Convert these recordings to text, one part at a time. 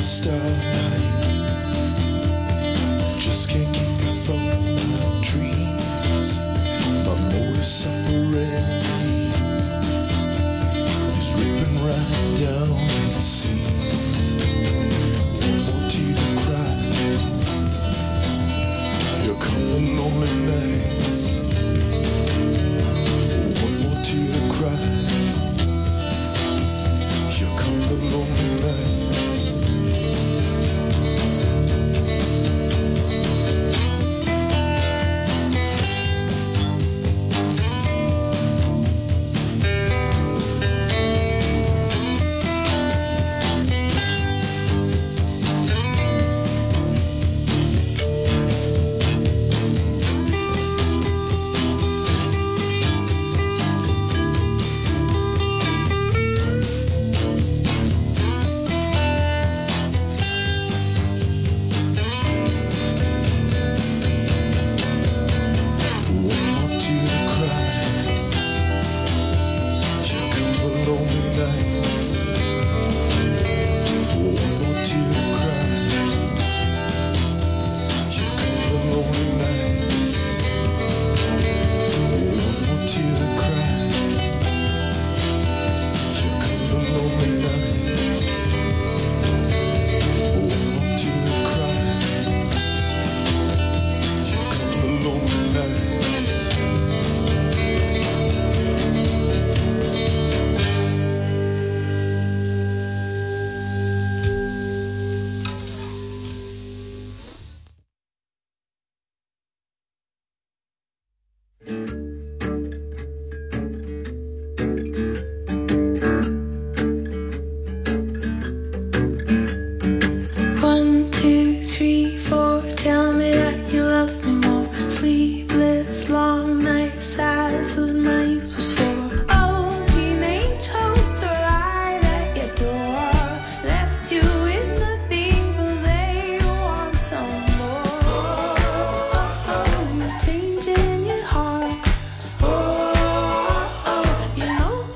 starlight. Just can't keep us on my dreams. My motor separating is ripping right down, it seems. One more tear to cry. Here come the lonely nights. One more tear to cry. Here come the lonely nights. Changing your heart. Oh, you know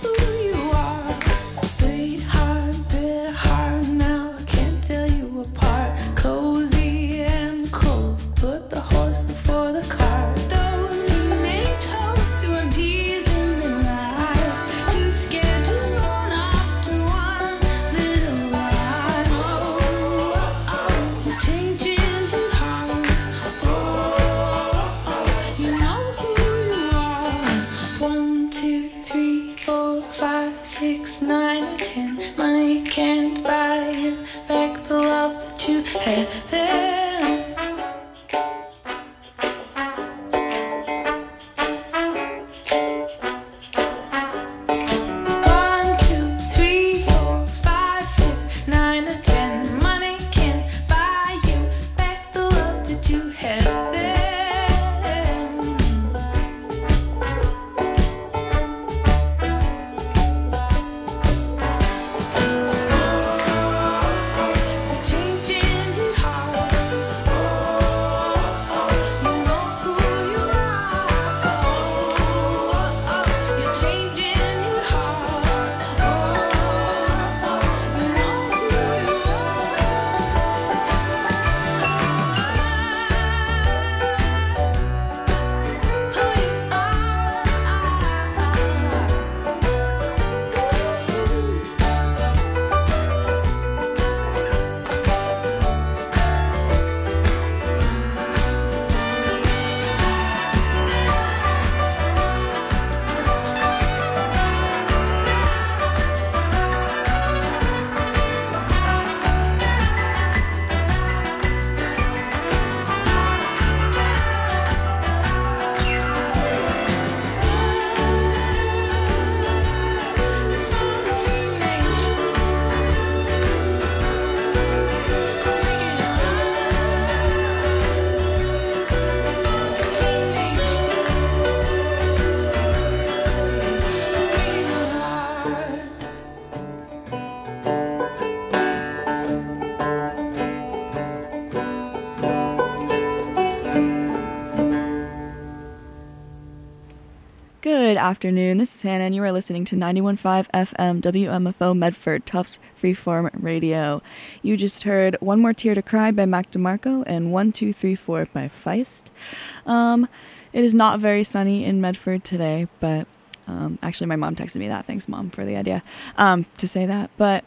Good afternoon, this is Hannah, and you are listening to 91.5 FM WMFO Medford, Tufts Freeform Radio. You just heard One More Tear to Cry by Mac DeMarco and 1234 by Feist. It is not very sunny in Medford today, but actually my mom texted me that. Thanks, Mom, for the idea to say that. But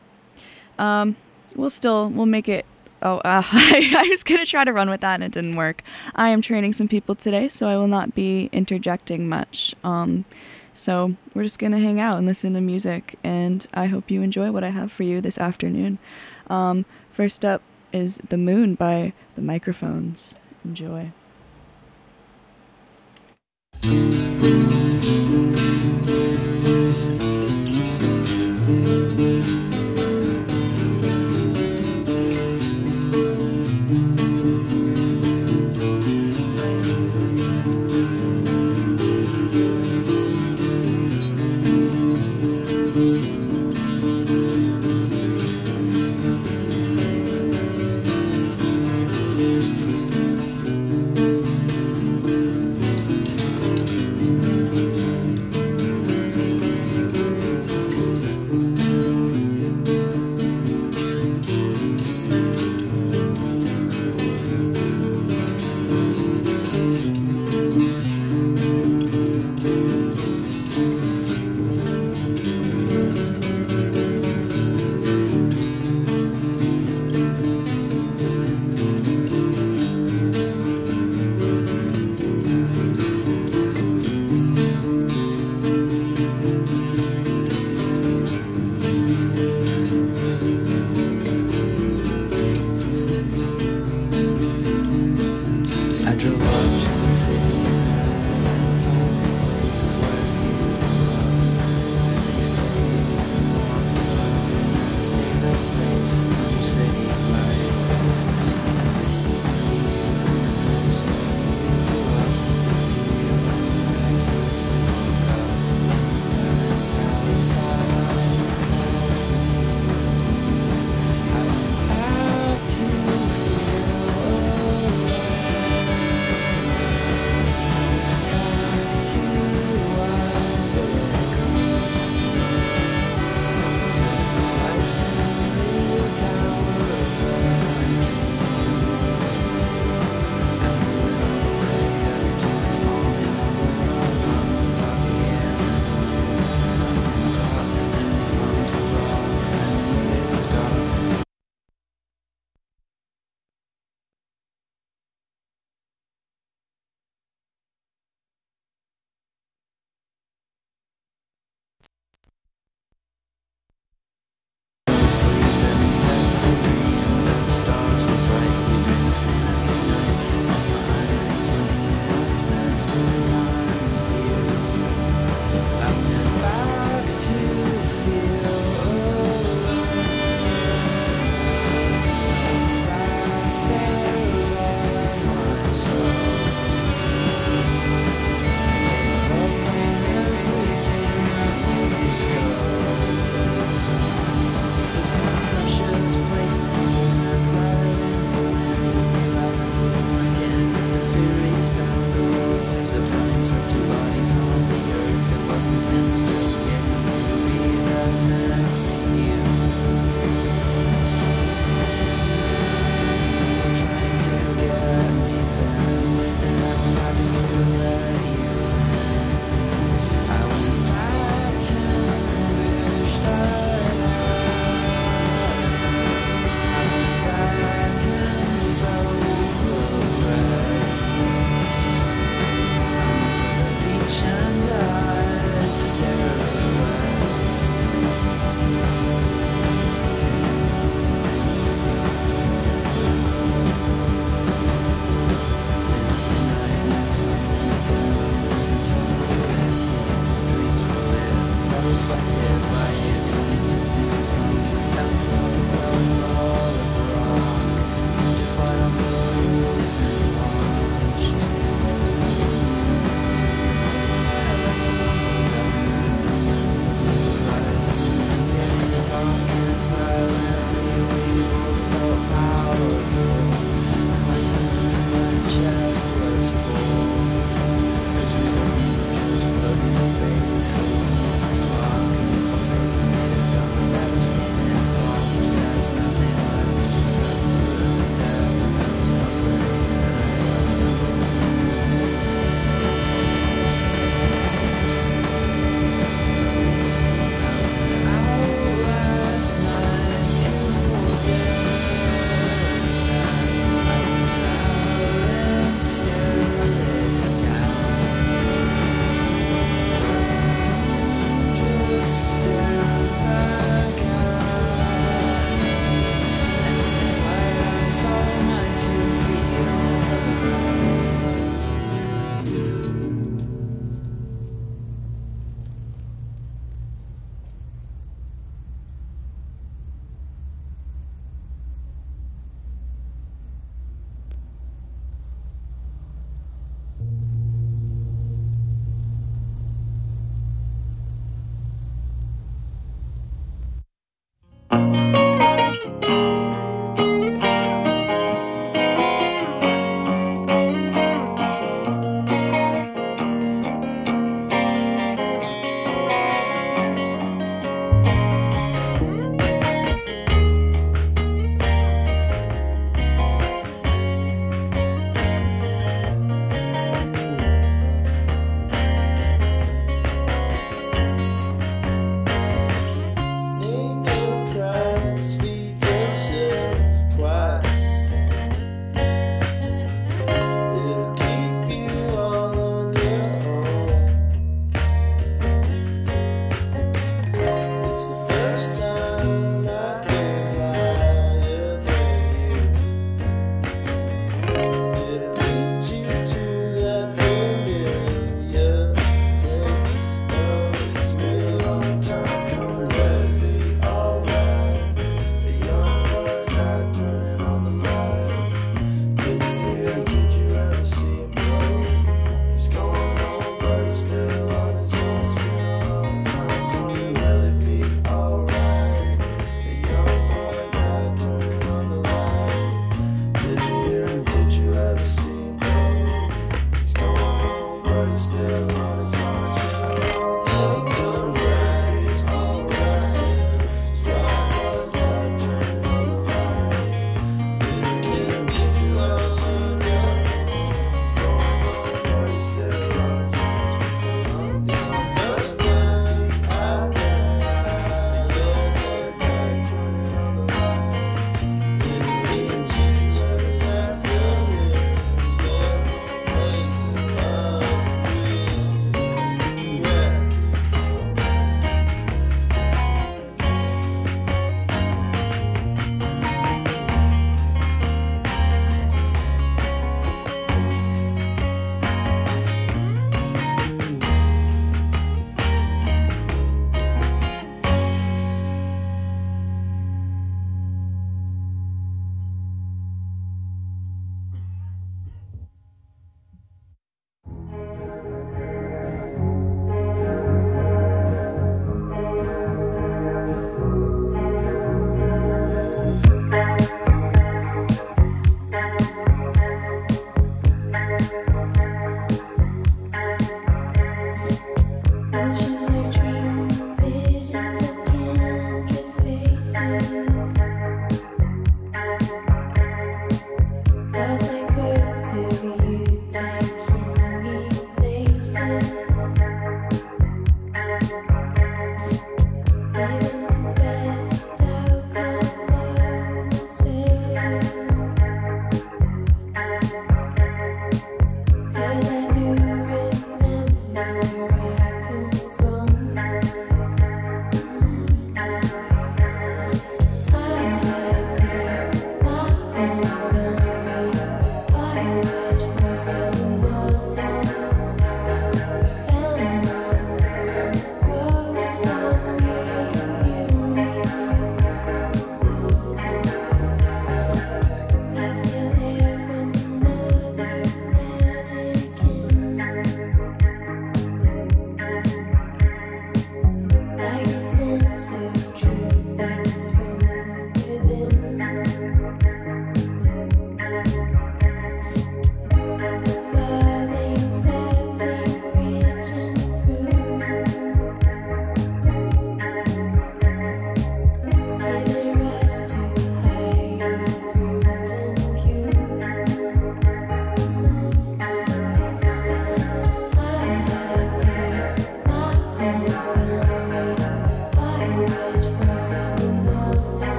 we'll make it. I was going to try to run with that and it didn't work. I am training some people today, so I will not be interjecting much. So we're just going to hang out and listen to music, and I hope you enjoy what I have for you this afternoon. First up is The Moon by The Microphones. Enjoy.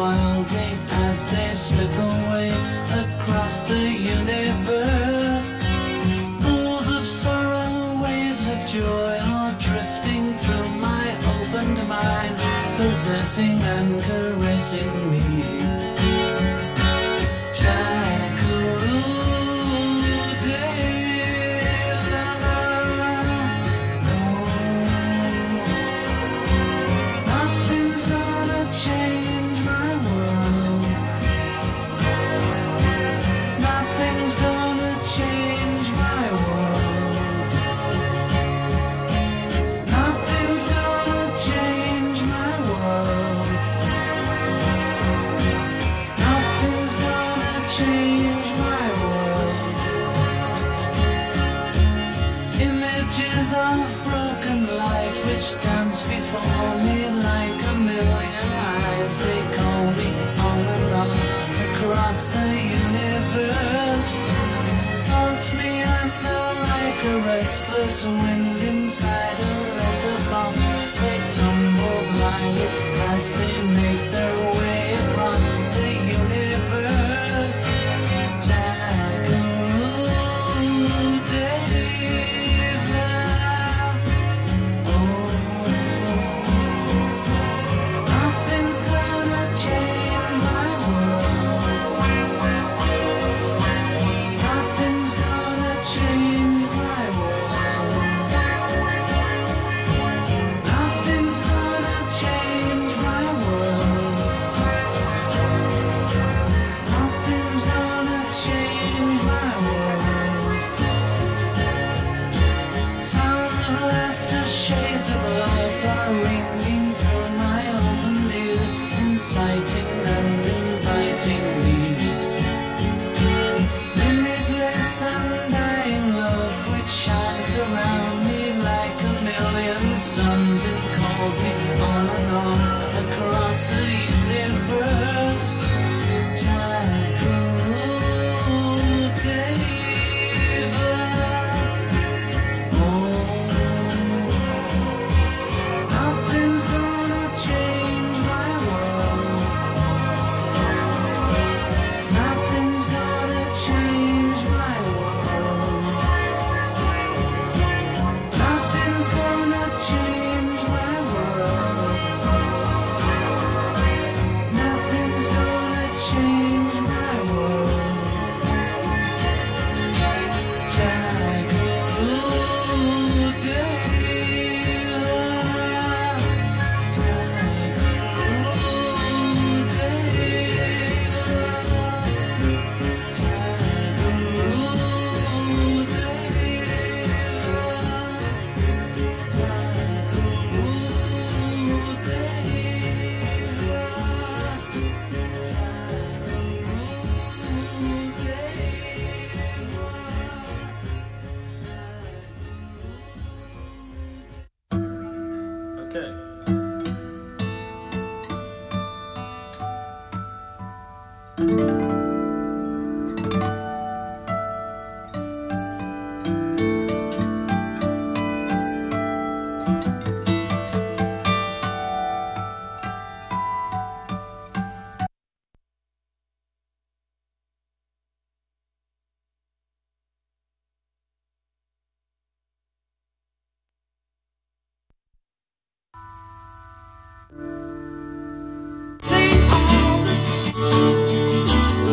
wildly as they slip away across the universe. Pools of sorrow, waves of joy are drifting through my opened mind, possessing and caressing me. Dance before me like a million eyes. They call me on and on across the universe. Floats me under like a restless wind inside a letterbox. They tumble blindly as they make their way across the universe. Jackaroo David. Nothing's gonna change my world. Nothing's gonna change my world. Nothing's gonna change my world. Nothing's gonna change my world. Sounds of laughter, shades of life are ringing through my open ears, inciting and inviting me. Limitless undying love which shines around me like a million suns. It calls me on and on across the universe. Jackaroo David. Nothing's gonna change my world. Nothing's gonna change my world. Nothing's gonna change my world. Nothing's gonna change my world. Jackaroo David. Okay. See all the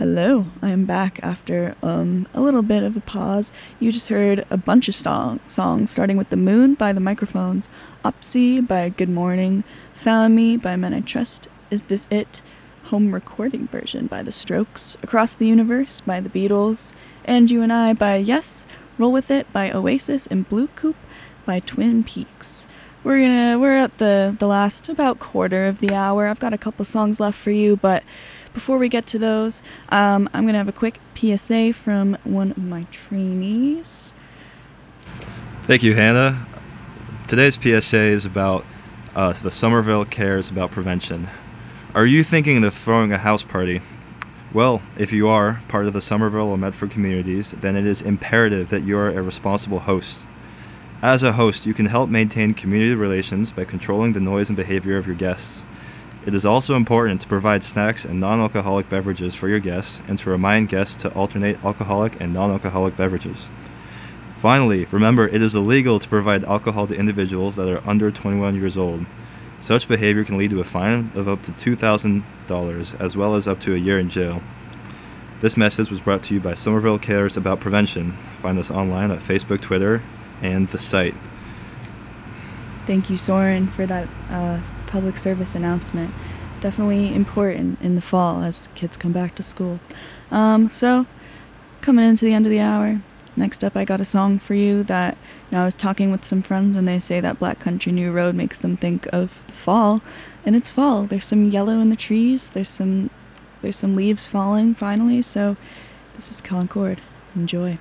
Hello, I am back after a little bit of a pause. You just heard a bunch of songs, starting with The Moon by The Microphones, Upsy by Good Morning, Found Me by Men I Trust, Is This It, Home Recording Version by The Strokes, Across the Universe by The Beatles, And You and I by Yes, Roll With It by Oasis, and Blue Coupe by Twin Peaks. We're at the last about quarter of the hour. I've got a couple songs left for you, but before we get to those, I'm going to have a quick PSA from one of my trainees. Thank you, Hannah. Today's PSA is about the Somerville Cares About Prevention. Are you thinking of throwing a house party? Well, if you are part of the Somerville or Medford communities, then it is imperative that you are a responsible host. As a host, you can help maintain community relations by controlling the noise and behavior of your guests. It is also important to provide snacks and non-alcoholic beverages for your guests and to remind guests to alternate alcoholic and non-alcoholic beverages. Finally, remember it is illegal to provide alcohol to individuals that are under 21 years old. Such behavior can lead to a fine of up to $2,000 as well as up to a year in jail. This message was brought to you by Somerville Cares About Prevention. Find us online at Facebook, Twitter, and the site. Thank you, Soren, for that public service announcement. Definitely important in the fall as kids come back to school. So, coming into the end of the hour, next up I got a song for you that I was talking with some friends and they say that Black Country New Road makes them think of the fall, and it's fall. There's some yellow in the trees, there's some leaves falling finally, so this is Concord. Enjoy.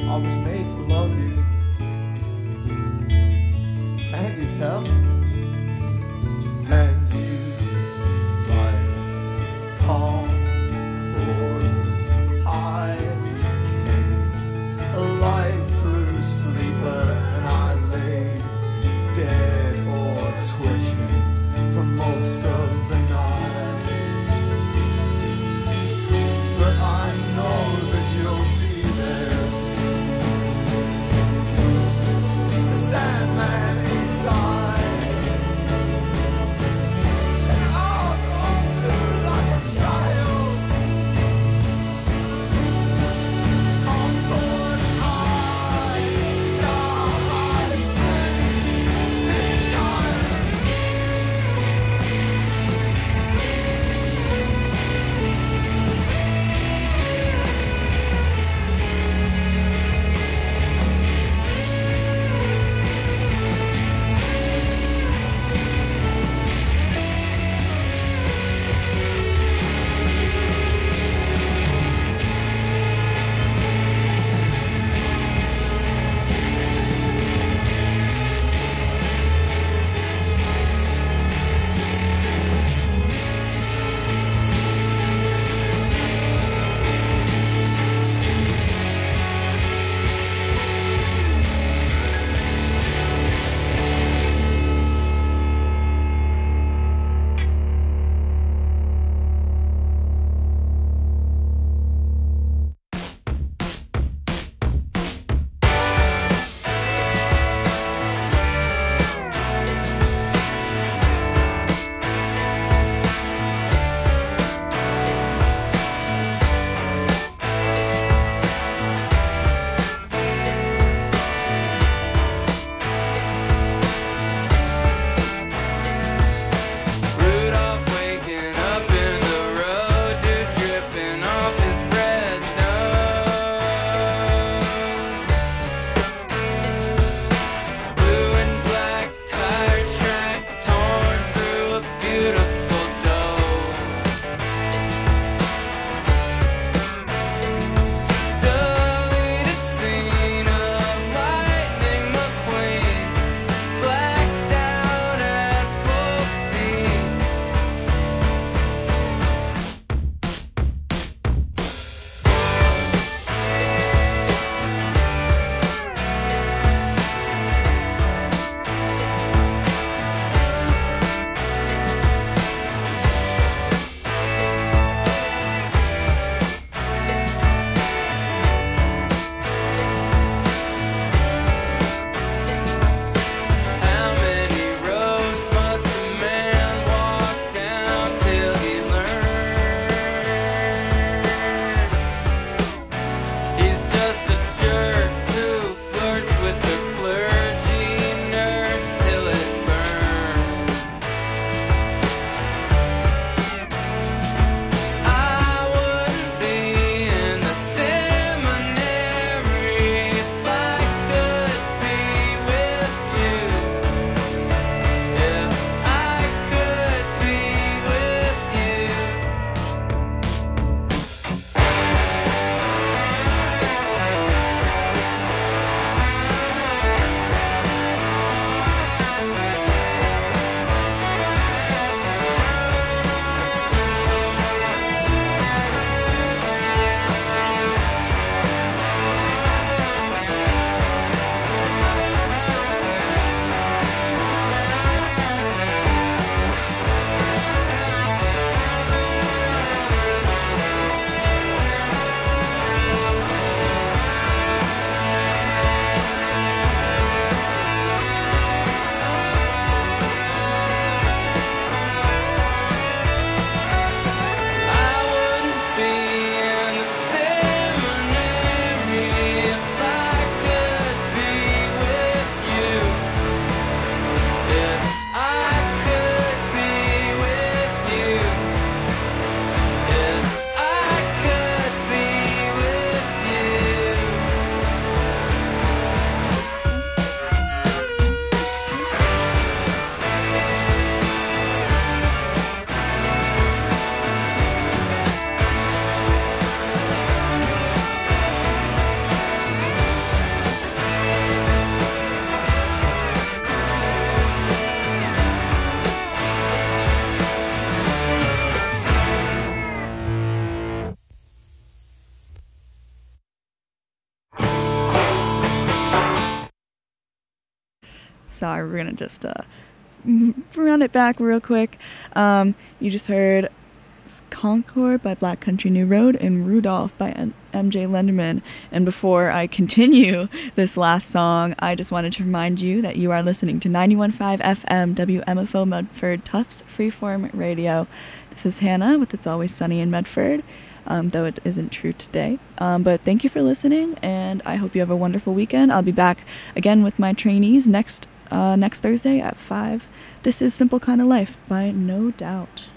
I was made to love you. Can't you tell? And you, like Concord High King, a light blue sleeper, and I lay dead or twitching for most of the night. But I know that you'll be there. The Sandman inside. Sorry, we're gonna just run it back real quick. You just heard Concord by Black Country New Road and Rudolph by MJ Lenderman. And before I continue this last song, I just wanted to remind you that you are listening to 91.5 FM WMFO Medford Tufts Freeform Radio. This is Hannah with It's Always Sunny in Medford, though it isn't true today. But thank you for listening, and I hope you have a wonderful weekend. I'll be back again with my trainees next Thursday at 5. This is Simple Kind of Life by No Doubt.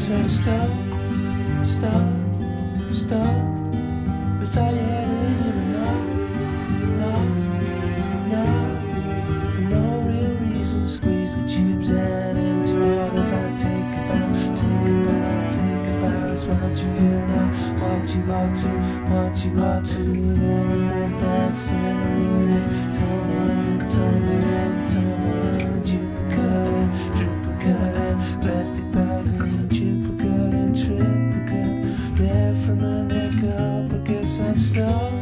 said stop, stop, stop. Without you had it, no, no, no. For no real reason, squeeze the tubes and empty bottles. I take about. It's what you feel now, what you ought to. The elephant that's in the room is tumbling, duplicate, plastic bags and duplicate and triplicate. There from the neck up, I guess I'm stuck.